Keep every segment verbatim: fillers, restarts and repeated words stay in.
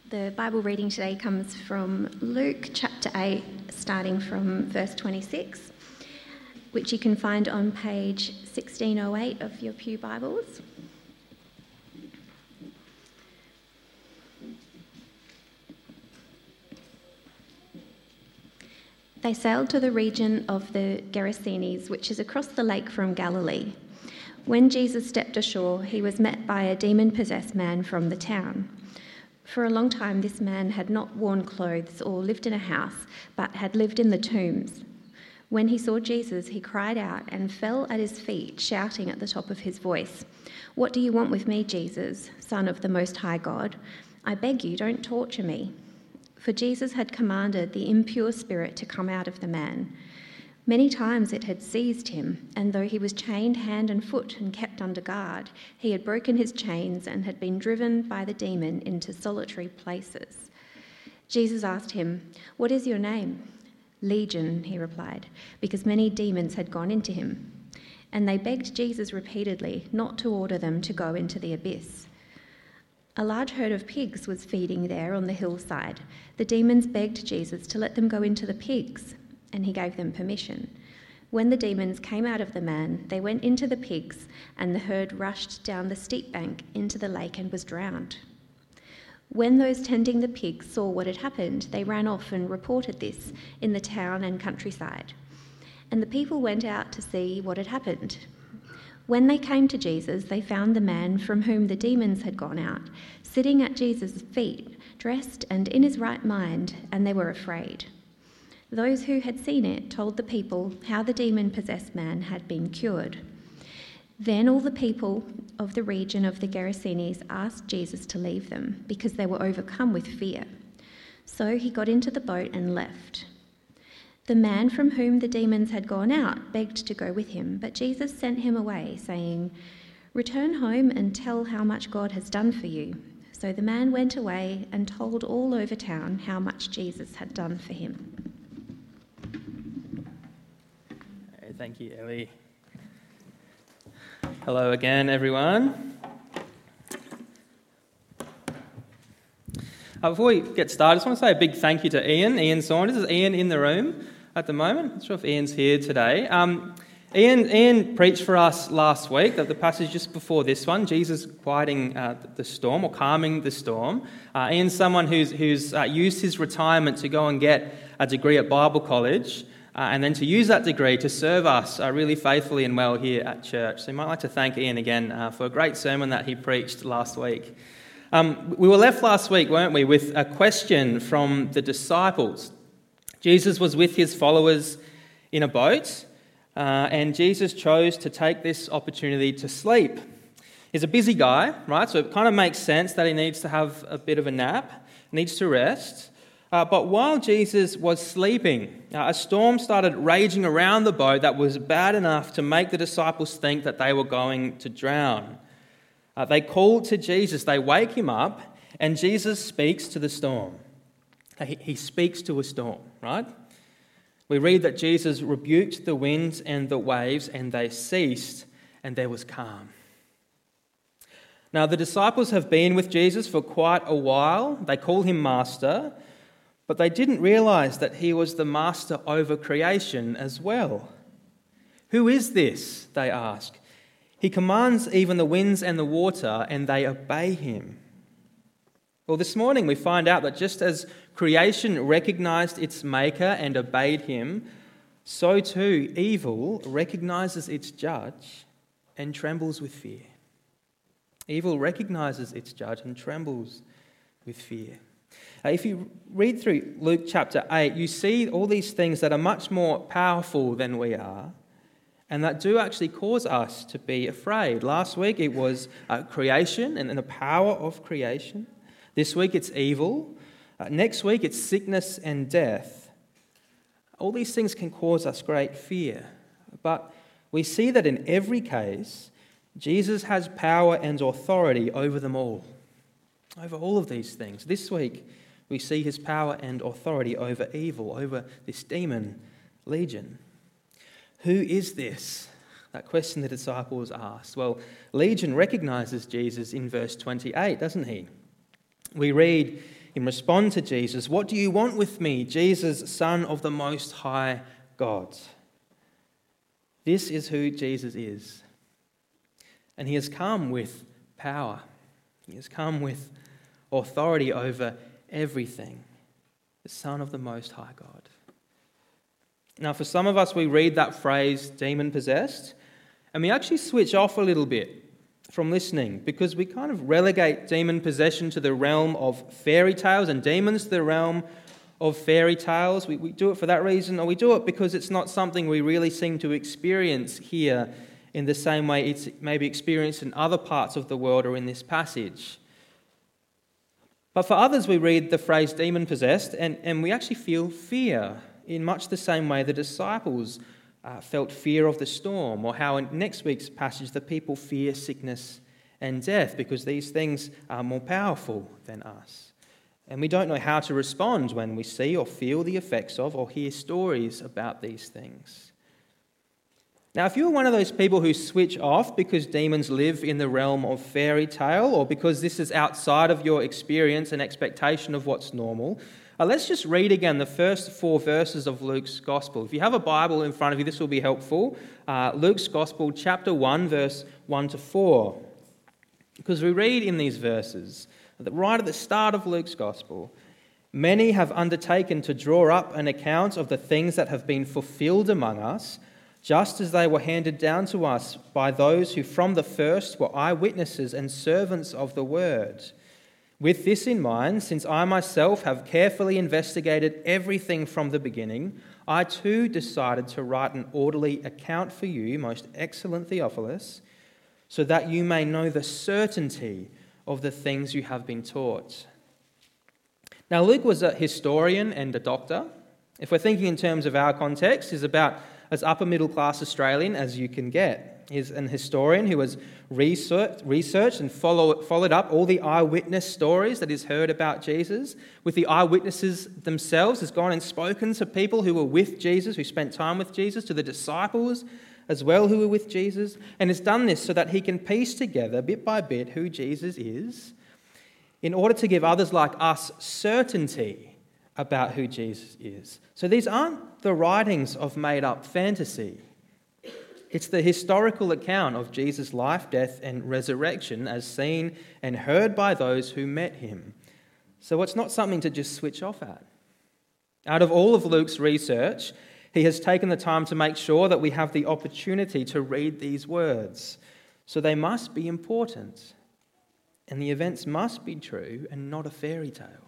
The Bible reading today comes from Luke chapter eight, starting from verse twenty-six, which you can find on page sixteen oh eight of your Pew Bibles. They sailed to the region of the Gerasenes, which is across the lake from Galilee. When Jesus stepped ashore, he was met by a demon-possessed man from the town. For a long time, this man had not worn clothes or lived in a house, but had lived in the tombs. When he saw Jesus, he cried out and fell at his feet, shouting at the top of his voice, "What do you want with me, Jesus, Son of the Most High God? I beg you, don't torture me." For Jesus had commanded the impure spirit to come out of the man. Many times it had seized him, and though he was chained hand and foot and kept under guard, he had broken his chains and had been driven by the demon into solitary places. Jesus asked him, "What is your name?" "Legion," he replied, because many demons had gone into him. And they begged Jesus repeatedly not to order them to go into the abyss. A large herd of pigs was feeding there on the hillside. The demons begged Jesus to let them go into the pigs, and he gave them permission. When the demons came out of the man, they went into the pigs, and the herd rushed down the steep bank into the lake and was drowned. When those tending the pigs saw what had happened, they ran off and reported this in the town and countryside. And the people went out to see what had happened. When they came to Jesus, they found the man from whom the demons had gone out, sitting at Jesus' feet, dressed and in his right mind, and they were afraid. Those who had seen it told the people how the demon-possessed man had been cured. Then all the people of the region of the Gerasenes asked Jesus to leave them, because they were overcome with fear. So he got into the boat and left. The man from whom the demons had gone out begged to go with him, but Jesus sent him away, saying, "Return home and tell how much God has done for you." So the man went away and told all over town how much Jesus had done for him. Thank you, Ellie. Hello again, everyone. Uh, before we get started, I just want to say a big thank you to Ian, Ian Saunders. Is Ian in the room at the moment? I'm not sure if Ian's here today. Um, Ian, Ian preached for us last week, that the passage just before this one, Jesus quieting uh, the storm or calming the storm. Uh, Ian's someone who's, who's uh, used his retirement to go and get a degree at Bible College, Uh, and then to use that degree to serve us uh, really faithfully and well here at church. So you might like to thank Ian again uh, for a great sermon that he preached last week. Um, we were left last week, weren't we, with a question from the disciples. Jesus was with his followers in a boat, uh, and Jesus chose to take this opportunity to sleep. He's a busy guy, right? So it kind of makes sense that he needs to have a bit of a nap, needs to rest. Uh, but while Jesus was sleeping, uh, a storm started raging around the boat that was bad enough to make the disciples think that they were going to drown. Uh, they called to Jesus, they wake him up, and Jesus speaks to the storm. He, he speaks to a storm, right? We read that Jesus rebuked the winds and the waves, and they ceased, and there was calm. Now, the disciples have been with Jesus for quite a while. They call him Master, but they didn't realize that he was the master over creation as well. "Who is this?" they ask. "He commands even the winds and the water, and they obey him." Well, this morning we find out that just as creation recognized its maker and obeyed him, so too evil recognizes its judge and trembles with fear. Evil recognizes its judge and trembles with fear. Uh, if you read through Luke chapter eight, you see all these things that are much more powerful than we are, and that do actually cause us to be afraid. Last week it was uh, creation and, and the power of creation. This week it's evil. Uh, next week it's sickness and death. All these things can cause us great fear. But we see that in every case, Jesus has power and authority over them all. Over all of these things. This week, we see his power and authority over evil, over this demon, Legion. Who is this? That question the disciples asked. Well, Legion recognizes Jesus in verse twenty-eight, doesn't he? We read in response to Jesus, "What do you want with me, Jesus, Son of the Most High God?" This is who Jesus is. And he has come with power. He has come with authority over everything. The Son of the Most High God. Now, for some of us, we read that phrase, demon-possessed, and we actually switch off a little bit from listening because we kind of relegate demon possession to the realm of fairy tales and demons to the realm of fairy tales. We, we do it for that reason, or we do it because it's not something we really seem to experience here in the same way it's maybe experienced in other parts of the world or in this passage. But for others, we read the phrase demon-possessed and, and we actually feel fear in much the same way the disciples uh, felt fear of the storm, or how in next week's passage the people fear sickness and death because these things are more powerful than us. And we don't know how to respond when we see or feel the effects of or hear stories about these things. Now, if you're one of those people who switch off because demons live in the realm of fairy tale, or because this is outside of your experience and expectation of what's normal, uh, let's just read again the first four verses of Luke's Gospel. If you have a Bible in front of you, this will be helpful. Uh, Luke's Gospel, chapter one, verse one to four. Because we read in these verses that right at the start of Luke's Gospel, "Many have undertaken to draw up an account of the things that have been fulfilled among us, just as they were handed down to us by those who from the first were eyewitnesses and servants of the word. With this in mind, since I myself have carefully investigated everything from the beginning, I too decided to write an orderly account for you, most excellent Theophilus, so that you may know the certainty of the things you have been taught." Now, Luke was a historian and a doctor. If we're thinking in terms of our context, he's about as upper middle class Australian as you can get. He's an historian who has researched, researched and follow, followed up all the eyewitness stories that he's heard about Jesus. With the eyewitnesses themselves, has gone and spoken to people who were with Jesus, who spent time with Jesus, to the disciples as well who were with Jesus, and has done this so that he can piece together bit by bit who Jesus is in order to give others like us certainty about who Jesus is. So these aren't the writings of made-up fantasy. It's the historical account of Jesus' life, death, and resurrection as seen and heard by those who met him. So it's not something to just switch off at. Out of all of Luke's research, he has taken the time to make sure that we have the opportunity to read these words. So they must be important. And the events must be true and not a fairy tale.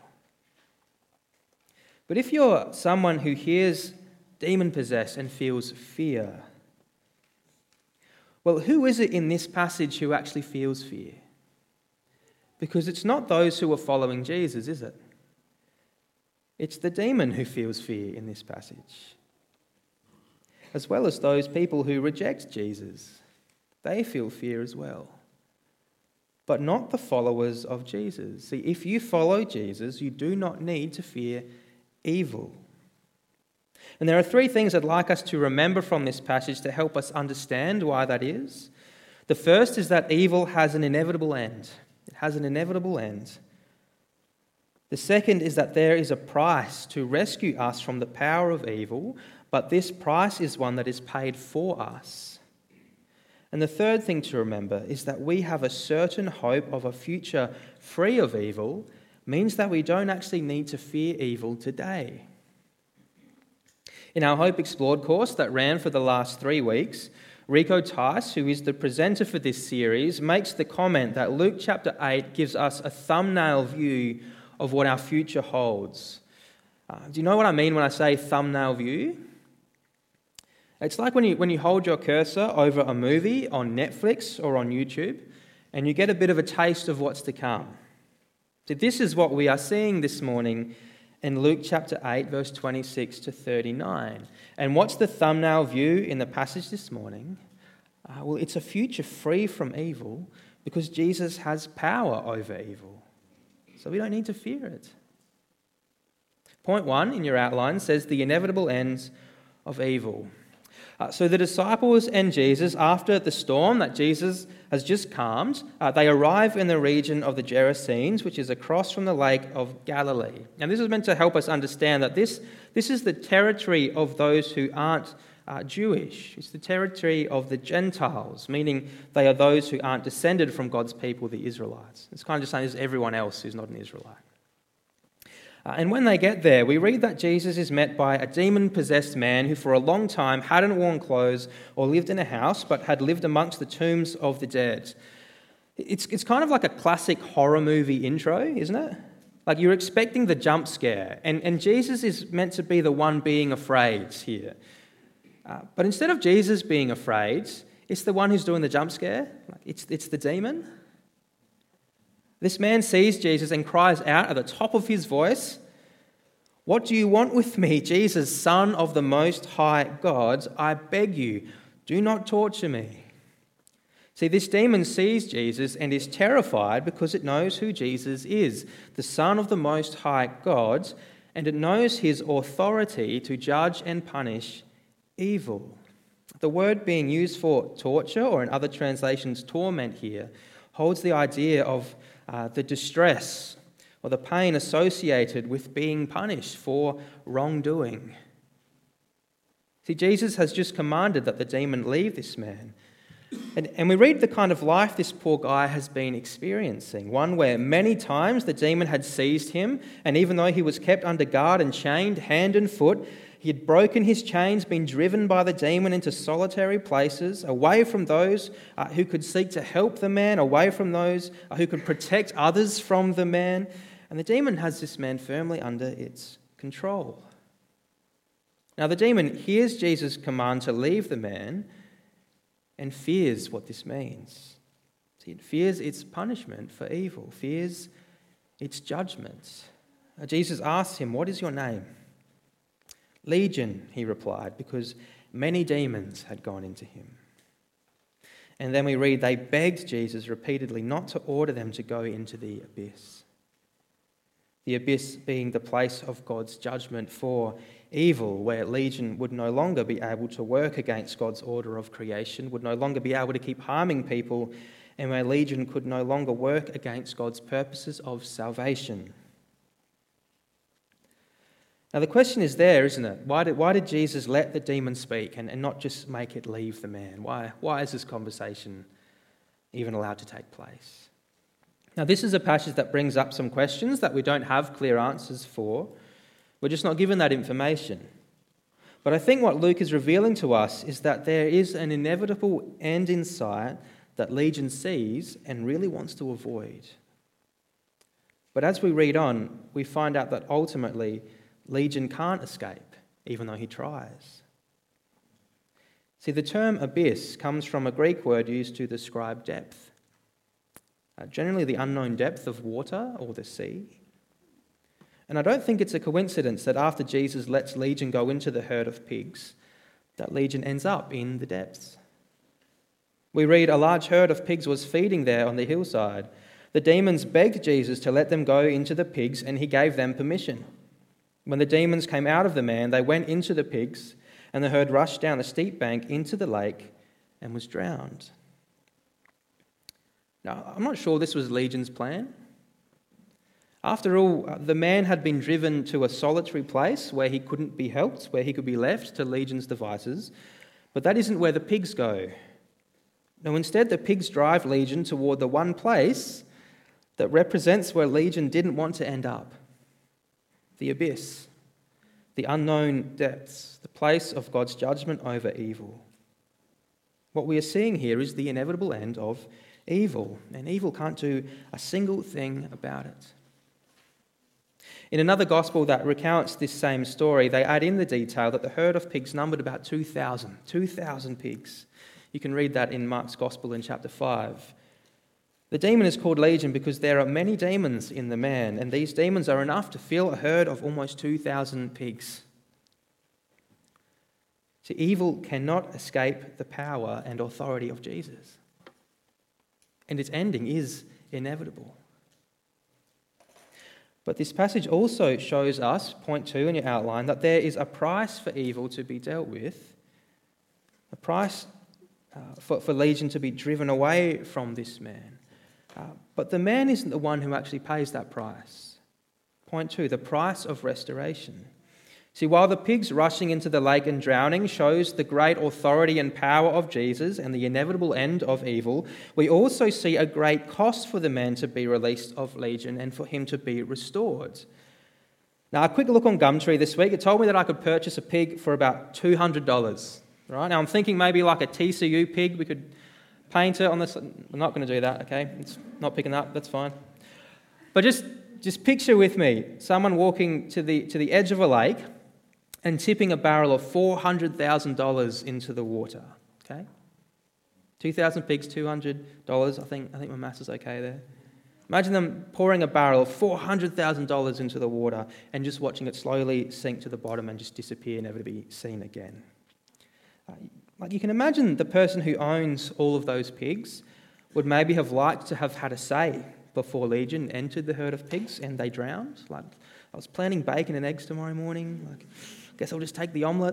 But if you're someone who hears demon-possessed and feels fear, well, who is it in this passage who actually feels fear? Because it's not those who are following Jesus, is it? It's the demon who feels fear in this passage, as well as those people who reject Jesus. They feel fear as well, but not the followers of Jesus. See, if you follow Jesus, you do not need to fear evil. And there are three things I'd like us to remember from this passage to help us understand why that is. The first is that evil has an inevitable end. It has an inevitable end. The second is that there is a price to rescue us from the power of evil, but this price is one that is paid for us. And the third thing to remember is that we have a certain hope of a future free of evil, means that we don't actually need to fear evil today. In our Hope Explored course that ran for the last three weeks, Rico Tice, who is the presenter for this series, makes the comment that Luke chapter eight gives us a thumbnail view of what our future holds. Uh, do you know what I mean when I say thumbnail view? It's like when you, when you hold your cursor over a movie on Netflix or on YouTube and you get a bit of a taste of what's to come. So this is what we are seeing this morning in Luke chapter eight, verse twenty-six to thirty-nine. And what's the thumbnail view in the passage this morning? Uh, well, it's a future free from evil because Jesus has power over evil. So we don't need to fear it. Point one in your outline says the inevitable ends of evil. Uh, so the disciples and Jesus, after the storm that Jesus has just calmed, uh, they arrive in the region of the Gerasenes, which is across from the lake of Galilee. And this is meant to help us understand that this, this is the territory of those who aren't uh, Jewish. It's the territory of the Gentiles, meaning they are those who aren't descended from God's people, the Israelites. It's kind of just saying this is everyone else who's not an Israelite. Uh, and when they get there, we read that Jesus is met by a demon-possessed man who for a long time hadn't worn clothes or lived in a house, but had lived amongst the tombs of the dead. It's, it's kind of like a classic horror movie intro, isn't it? Like you're expecting the jump scare, and, and Jesus is meant to be the one being afraid here. Uh, but instead of Jesus being afraid, it's the one who's doing the jump scare. Like it's, it's the demon. This man sees Jesus and cries out at the top of his voice, "What do you want with me, Jesus, Son of the Most High God? I beg you, do not torture me." See, this demon sees Jesus and is terrified because it knows who Jesus is, the Son of the Most High God, and it knows his authority to judge and punish evil. The word being used for torture, or in other translations, torment here, holds the idea of Uh, the distress or the pain associated with being punished for wrongdoing. See, Jesus has just commanded that the demon leave this man. And, and we read the kind of life this poor guy has been experiencing, one where many times the demon had seized him, and even though he was kept under guard and chained hand and foot, he had broken his chains, been driven by the demon into solitary places, away from those uh, who could seek to help the man, away from those uh, who could protect others from the man. And the demon has this man firmly under its control. Now, the demon hears Jesus' command to leave the man and fears what this means. See, it fears its punishment for evil, fears its judgment. Uh, Jesus asks him, "What is your name?" "Legion," he replied, because many demons had gone into him. And then we read, they begged Jesus repeatedly not to order them to go into the abyss. The abyss being the place of God's judgment for evil, where Legion would no longer be able to work against God's order of creation, would no longer be able to keep harming people, and where Legion could no longer work against God's purposes of salvation. Now the question is there, isn't it? Why did, why did Jesus let the demon speak and, and not just make it leave the man? Why, why is this conversation even allowed to take place? Now this is a passage that brings up some questions that we don't have clear answers for. We're just not given that information. But I think what Luke is revealing to us is that there is an inevitable end in sight that Legion sees and really wants to avoid. But as we read on, we find out that ultimately Legion can't escape, even though he tries. See, the term abyss comes from a Greek word used to describe depth. Uh, generally the unknown depth of water or the sea. And I don't think it's a coincidence that after Jesus lets Legion go into the herd of pigs, that Legion ends up in the depths. We read a large herd of pigs was feeding there on the hillside. The demons begged Jesus to let them go into the pigs, and he gave them permission. When the demons came out of the man, they went into the pigs, and the herd rushed down the steep bank into the lake and was drowned. Now, I'm not sure this was Legion's plan. After all, the man had been driven to a solitary place where he couldn't be helped, where he could be left to Legion's devices, but that isn't where the pigs go. No, instead the pigs drive Legion toward the one place that represents where Legion didn't want to end up. The abyss, the unknown depths, the place of God's judgment over evil. What we are seeing here is the inevitable end of evil, and evil can't do a single thing about it. In another gospel that recounts this same story, they add in the detail that the herd of pigs numbered about two thousand. two thousand pigs. You can read that in Mark's gospel in chapter five. The demon is called Legion because there are many demons in the man, and these demons are enough to fill a herd of almost two thousand pigs. See, evil cannot escape the power and authority of Jesus. And its ending is inevitable. But this passage also shows us, point two in your outline, that there is a price for evil to be dealt with, price uh, for, for Legion to be driven away from this man. Uh, but the man isn't the one who actually pays that price. Point two, the price of restoration. See, while the pigs rushing into the lake and drowning shows the great authority and power of Jesus and the inevitable end of evil, we also see a great cost for the man to be released of Legion and for him to be restored. Now, a quick look on Gumtree this week, it told me that I could purchase a pig for about two hundred dollars. Right? Now, I'm thinking maybe like a T C U pig, we could paint it on this. I'm not going to do that, okay? It's not picking up, that's fine. But just, just picture with me someone walking to the, to the edge of a lake and tipping a barrel of four hundred thousand dollars into the water, okay? two thousand pigs, two hundred dollars. I think I think my maths is okay there. Imagine them pouring a barrel of four hundred thousand dollars into the water and just watching it slowly sink to the bottom and just disappear, never to be seen again. Uh, like you can imagine the person who owns all of those pigs would maybe have liked to have had a say before Legion entered the herd of pigs and they drowned. Like, I was planning bacon and eggs tomorrow morning. Like, guess I'll just take the omelette.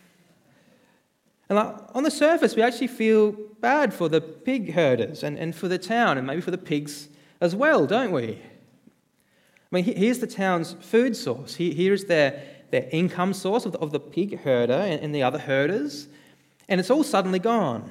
And like, on the surface, we actually feel bad for the pig herders and, and for the town and maybe for the pigs as well, don't we? I mean, here's the town's food source. Here is their, their income source of the, of the pig herder and, and the other herders. And it's all suddenly gone.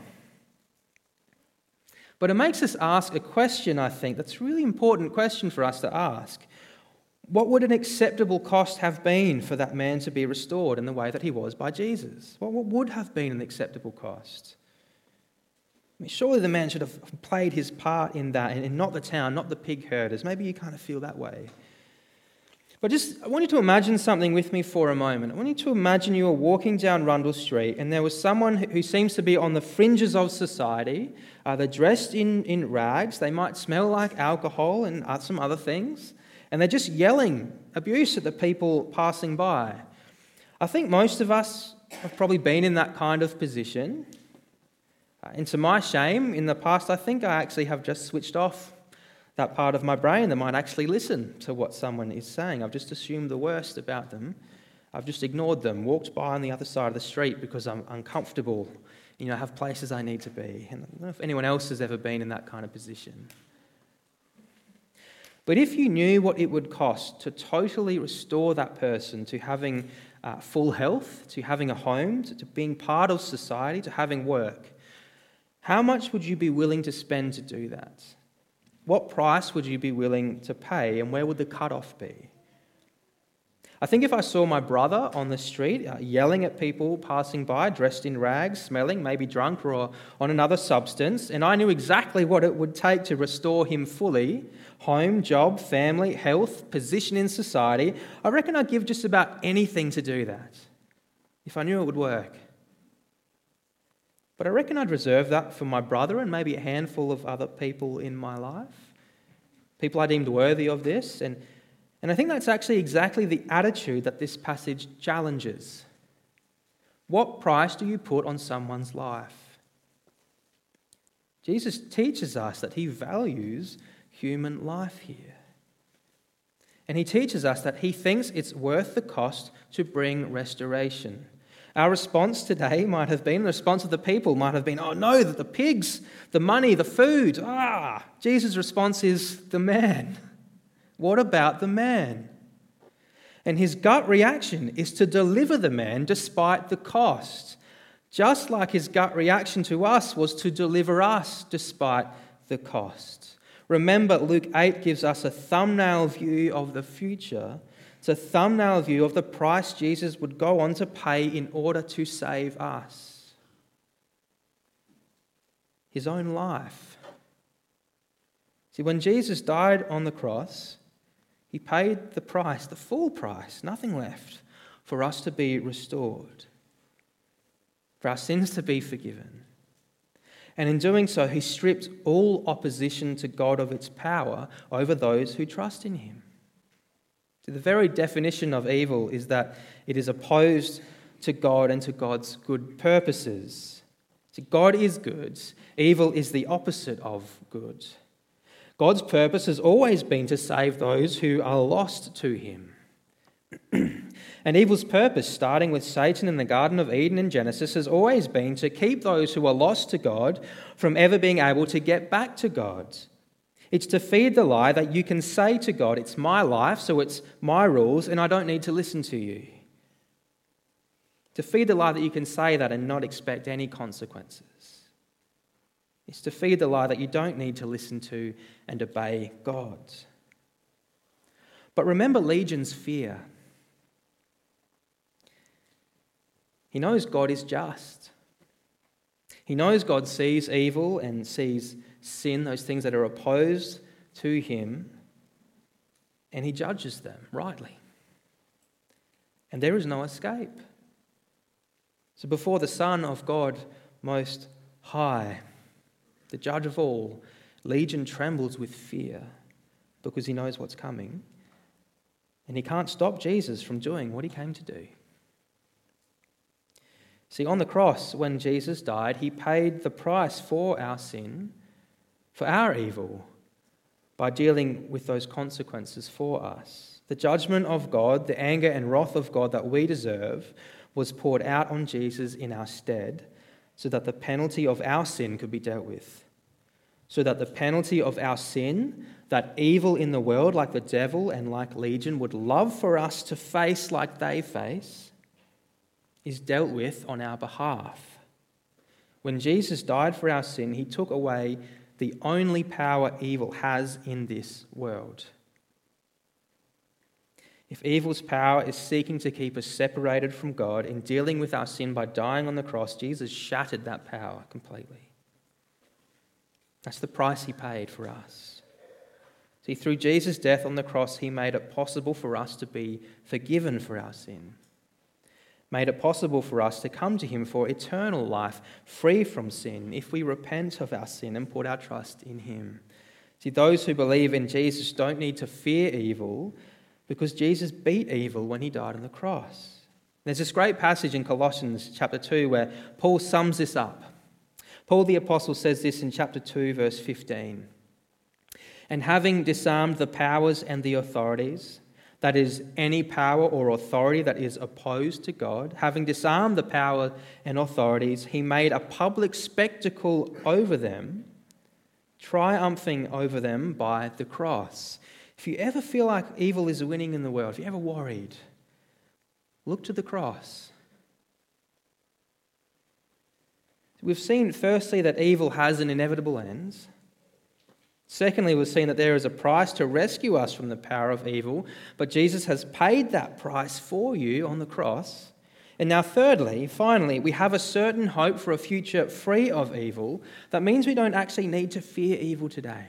But it makes us ask a question, I think, that's a really important question for us to ask. What would an acceptable cost have been for that man to be restored in the way that he was by Jesus? What would have been an acceptable cost? I mean, surely the man should have played his part in that, and not the town, not the pig herders. Maybe you kind of feel that way. But just, I want you to imagine something with me for a moment. I want you to imagine you are walking down Rundle Street and there was someone who seems to be on the fringes of society. Uh, they're dressed in, in rags. They might smell like alcohol and some other things. And they're just yelling abuse at the people passing by. I think most of us have probably been in that kind of position. Uh, and to my shame, in the past, I think I actually have just switched off that part of my brain that might actually listen to what someone is saying. I've just assumed the worst about them. I've just ignored them, walked by on the other side of the street because I'm uncomfortable, you know, I have places I need to be. And I don't know if anyone else has ever been in that kind of position. But if you knew what it would cost to totally restore that person to having uh, full health, to having a home, to, to being part of society, to having work, how much would you be willing to spend to do that? What price would you be willing to pay, and where would the cutoff be? I think if I saw my brother on the street uh, yelling at people passing by, dressed in rags, smelling, maybe drunk or on another substance, and I knew exactly what it would take to restore him fully, home, job, family, health, position in society, I reckon I'd give just about anything to do that, if I knew it would work. But I reckon I'd reserve that for my brother and maybe a handful of other people in my life, people I deemed worthy of this. And, and I think that's actually exactly the attitude that this passage challenges. What price do you put on someone's life? Jesus teaches us that he values human life here. And he teaches us that he thinks it's worth the cost to bring restoration. Our response today might have been, the response of the people might have been, oh no, the pigs, the money, the food. Ah, Jesus' response is the man. What about the man? And his gut reaction is to deliver the man despite the cost. Just like his gut reaction to us was to deliver us despite the cost. Remember, Luke eight gives us a thumbnail view of the future. It's a thumbnail view of the price Jesus would go on to pay in order to save us. His own life. See, when Jesus died on the cross, he paid the price, the full price, nothing left, for us to be restored, for our sins to be forgiven. And in doing so, he stripped all opposition to God of its power over those who trust in him. The very definition of evil is that it is opposed to God and to God's good purposes. So God is good. Evil is the opposite of good. God's purpose has always been to save those who are lost to him. And And evil's purpose, starting with Satan in the Garden of Eden in Genesis, has always been to keep those who are lost to God from ever being able to get back to God. It's to feed the lie that you can say to God, it's my life, so it's my rules, and I don't need to listen to you. To feed the lie that you can say that and not expect any consequences. It's to feed the lie that you don't need to listen to and obey God. But remember Legion's fear. He knows God is just. He knows God sees evil and sees sin, those things that are opposed to him, and he judges them rightly. And there is no escape. So before the Son of God Most High, the judge of all, Legion trembles with fear because he knows what's coming, and he can't stop Jesus from doing what he came to do. See, on the cross, when Jesus died, he paid the price for our sin, for our evil, by dealing with those consequences for us. The judgment of God, the anger and wrath of God that we deserve, was poured out on Jesus in our stead, so that the penalty of our sin could be dealt with. So that the penalty of our sin, that evil in the world like the devil and like Legion would love for us to face like they face, is dealt with on our behalf. When Jesus died for our sin, he took away the only power evil has in this world. If evil's power is seeking to keep us separated from God in dealing with our sin by dying on the cross, Jesus shattered that power completely. That's the price he paid for us. See, through Jesus' death on the cross, he made it possible for us to be forgiven for our sin. Made it possible for us to come to him for eternal life, free from sin, if we repent of our sin and put our trust in him. See, those who believe in Jesus don't need to fear evil because Jesus beat evil when he died on the cross. There's this great passage in Colossians chapter two where Paul sums this up. Paul the Apostle says this in chapter two, verse fifteen. And having disarmed the powers and the authorities, that is, any power or authority that is opposed to God, having disarmed the power and authorities, he made a public spectacle over them, triumphing over them by the cross. If you ever feel like evil is winning in the world, if you're ever worried, look to the cross. We've seen, firstly, that evil has an inevitable end. Secondly, we've seen that there is a price to rescue us from the power of evil, but Jesus has paid that price for you on the cross. And now thirdly, finally, we have a certain hope for a future free of evil. That means we don't actually need to fear evil today.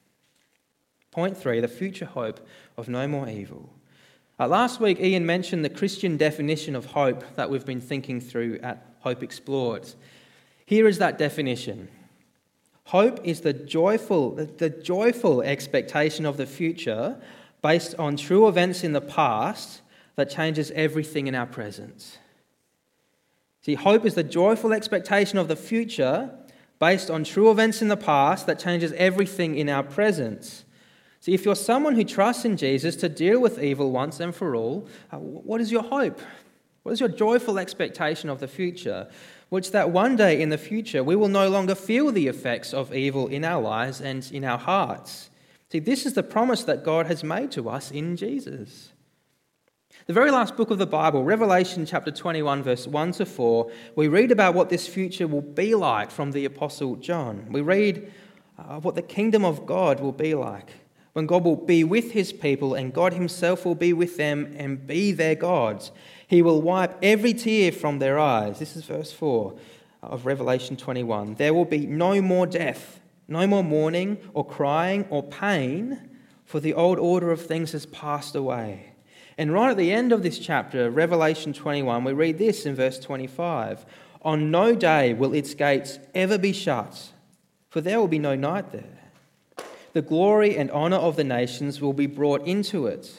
Point three, the future hope of no more evil. Uh, last week, Ian mentioned the Christian definition of hope that we've been thinking through at Hope Explored. Here is that definition. Hope is the joyful, the joyful expectation of the future based on true events in the past that changes everything in our present. See, hope is the joyful expectation of the future based on true events in the past that changes everything in our present. See, if you're someone who trusts in Jesus to deal with evil once and for all, uh, what is your hope? What is your joyful expectation of the future? Which that one day in the future we will no longer feel the effects of evil in our lives and in our hearts. See, this is the promise that God has made to us in Jesus. The very last book of the Bible, Revelation chapter twenty-one, verse one to four, we read about what this future will be like from the Apostle John. We read uh, what the kingdom of God will be like, when God will be with his people and God himself will be with them and be their God. He will wipe every tear from their eyes. This is verse four of Revelation twenty-one. There will be no more death, no more mourning or crying or pain, for the old order of things has passed away. And right at the end of this chapter, Revelation twenty-one, we read this in verse twenty-five. On no day will its gates ever be shut, for there will be no night there. The glory and honour of the nations will be brought into it.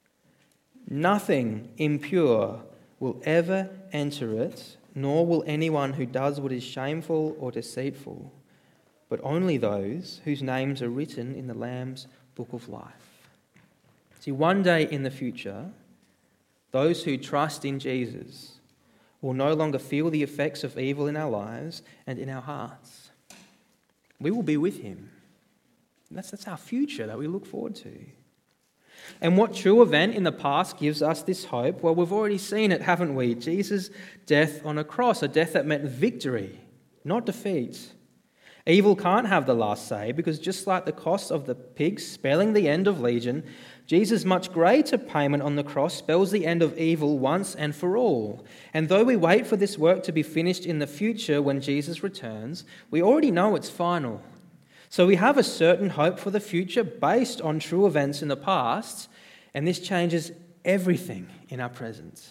Nothing impure will ever enter it, nor will anyone who does what is shameful or deceitful, but only those whose names are written in the Lamb's book of life. See, one day in the future, those who trust in Jesus, will no longer feel the effects of evil in our lives and in our hearts. We will be with him. That's, that's our future that we look forward to. And what true event in the past gives us this hope? Well, we've already seen it, haven't we? Jesus' death on a cross, a death that meant victory, not defeat. Evil can't have the last say because just like the cost of the pigs spelling the end of Legion, Jesus' much greater payment on the cross spells the end of evil once and for all. And though we wait for this work to be finished in the future when Jesus returns, we already know it's final. So we have a certain hope for the future based on true events in the past, and this changes everything in our present.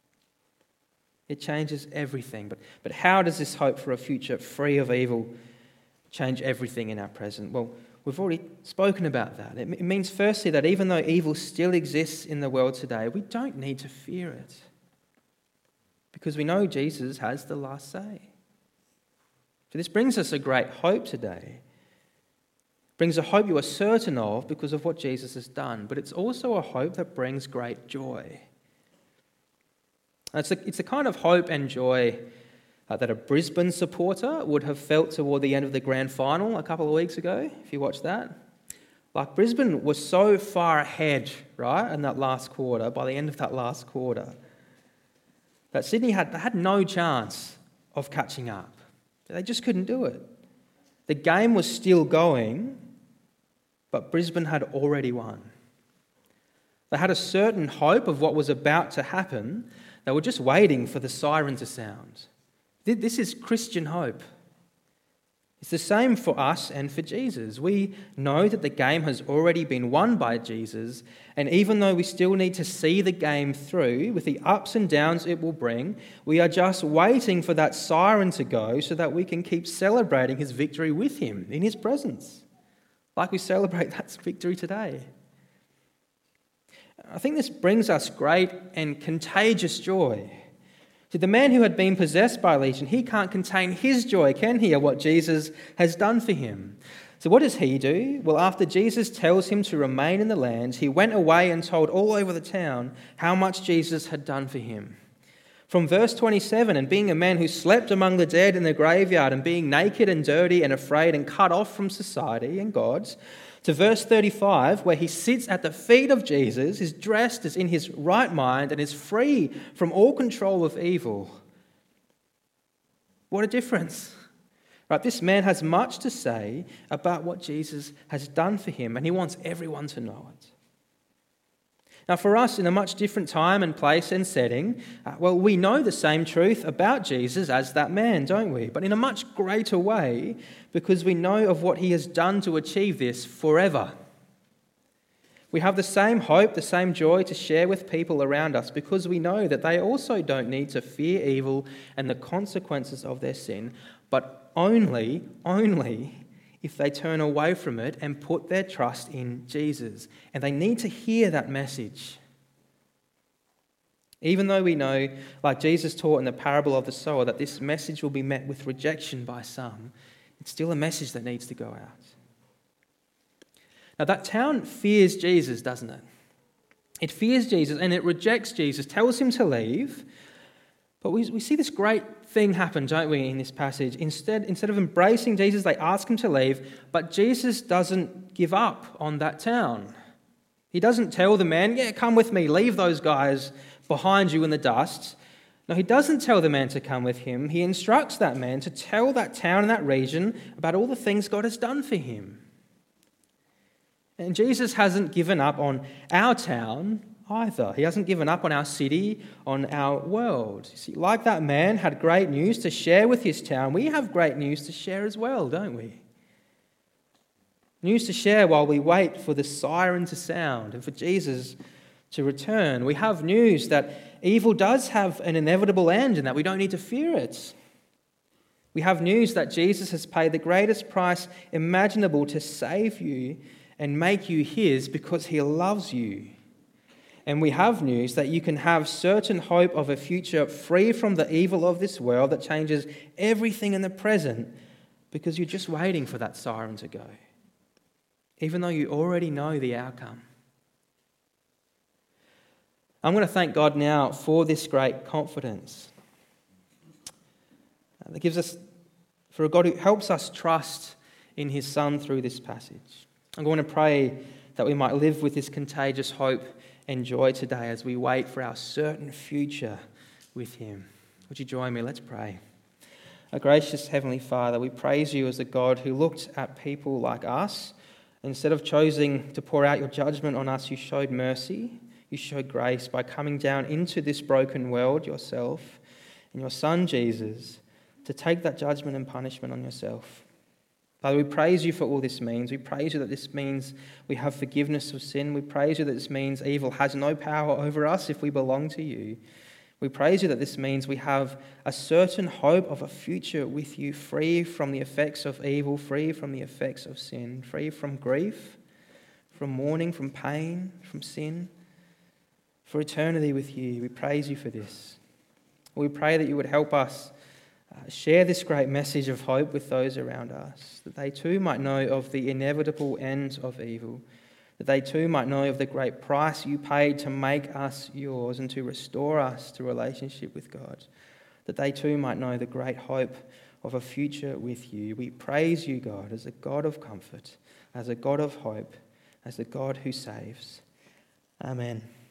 It changes everything. But, but how does this hope for a future free of evil change everything in our present? Well, we've already spoken about that. It means firstly that even though evil still exists in the world today, we don't need to fear it because we know Jesus has the last say. So this brings us a great hope today. It brings a hope you are certain of because of what Jesus has done, but it's also a hope that brings great joy. It's the, it's the kind of hope and joy Uh, that a Brisbane supporter would have felt toward the end of the grand final a couple of weeks ago, if you watched that. Like, Brisbane was so far ahead, right, in that last quarter, by the end of that last quarter, that Sydney had, had no chance of catching up. They just couldn't do it. The game was still going, but Brisbane had already won. They had a certain hope of what was about to happen. They were just waiting for the siren to sound. This is Christian hope. It's the same for us and for Jesus. We know that the game has already been won by Jesus, and even though we still need to see the game through with the ups and downs it will bring, we are just waiting for that siren to go so that we can keep celebrating his victory with him in his presence, like we celebrate that victory today. I think this brings us great and contagious joy. See, the man who had been possessed by Legion, he can't contain his joy, can he, at what Jesus has done for him? So what does he do? Well, after Jesus tells him to remain in the land, he went away and told all over the town how much Jesus had done for him. From verse twenty-seven, and being a man who slept among the dead in the graveyard and being naked and dirty and afraid and cut off from society and God's, to verse thirty-five, where he sits at the feet of Jesus, is dressed as in his right mind and is free from all control of evil. What a difference. Right, this man has much to say about what Jesus has done for him, and he wants everyone to know it. Now, for us, in a much different time and place and setting, uh, well, we know the same truth about Jesus as that man, don't we? But in a much greater way, because we know of what he has done to achieve this forever. We have the same hope, the same joy to share with people around us because we know that they also don't need to fear evil and the consequences of their sin, but only, only if they turn away from it and put their trust in Jesus. And they need to hear that message. Even though we know, like Jesus taught in the parable of the sower, that this message will be met with rejection by some, it's still a message that needs to go out. Now, that town fears Jesus, doesn't it? It fears Jesus and it rejects Jesus, tells him to leave. But we, we see this great thing happen, don't we, in this passage. Instead, instead of embracing Jesus, they ask him to leave, but Jesus doesn't give up on that town. He doesn't tell the man, yeah, come with me, leave those guys behind you in the dust. No, he doesn't tell the man to come with him. He instructs that man to tell that town and that region about all the things God has done for him. And Jesus hasn't given up on our town either. He hasn't given up on our city, on our world. You see, like that man had great news to share with his town, we have great news to share as well, don't we? News to share while we wait for the siren to sound and for Jesus to return. We have news that evil does have an inevitable end and that we don't need to fear it. We have news that Jesus has paid the greatest price imaginable to save you and make you his because he loves you. And we have news that you can have certain hope of a future free from the evil of this world that changes everything in the present because you're just waiting for that siren to go, even though you already know the outcome. I'm going to thank God now for this great confidence that gives us, for a God who helps us trust in his Son through this passage. I'm going to pray that we might live with this contagious hope and joy today as we wait for our certain future with him. Would you join me? Let's pray. Our gracious Heavenly Father, we praise you as a God who looked at people like us. Instead of choosing to pour out your judgment on us, you showed mercy, you showed grace by coming down into this broken world yourself and your Son Jesus to take that judgment and punishment on yourself. Father, we praise you for all this means. We praise you that this means we have forgiveness of sin. We praise you that this means evil has no power over us if we belong to you. We praise you that this means we have a certain hope of a future with you, free from the effects of evil, free from the effects of sin, free from grief, from mourning, from pain, from sin, for eternity with you. We praise you for this. We pray that you would help us Uh, share this great message of hope with those around us, that they too might know of the inevitable end of evil, that they too might know of the great price you paid to make us yours and to restore us to relationship with God, that they too might know the great hope of a future with you. We praise you, God, as a God of comfort, as a God of hope, as a God who saves. Amen.